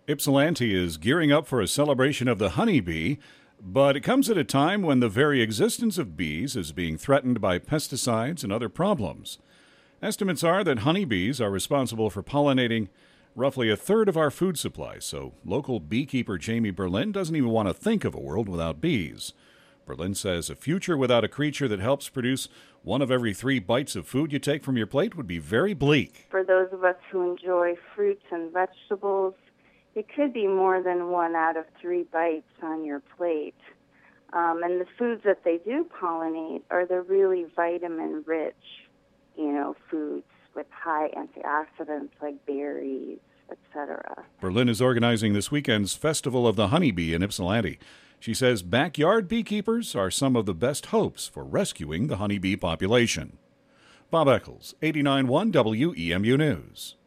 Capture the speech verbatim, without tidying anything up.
Ypsilanti is gearing up for a celebration of the honeybee, but it comes at a time when the very existence of bees is being threatened by pesticides and other problems. Estimates are that honeybees are responsible for pollinating roughly a third of our food supply, so local beekeeper Jamie Berlin doesn't even want to think of a world without bees. Berlin says a future without a creature that helps produce one of every three bites of food you take from your plate would be very bleak. For those of us who enjoy fruits and vegetables, it could be more than one out of three bites on your plate. Um, and the foods that they do pollinate are the really vitamin-rich, you know, foods with high antioxidants like berries, et cetera. Berlin is organizing this weekend's Festival of the Honeybee in Ypsilanti. She says backyard beekeepers are some of the best hopes for rescuing the honeybee population. Bob Eccles, eighty-nine point one W E M U News.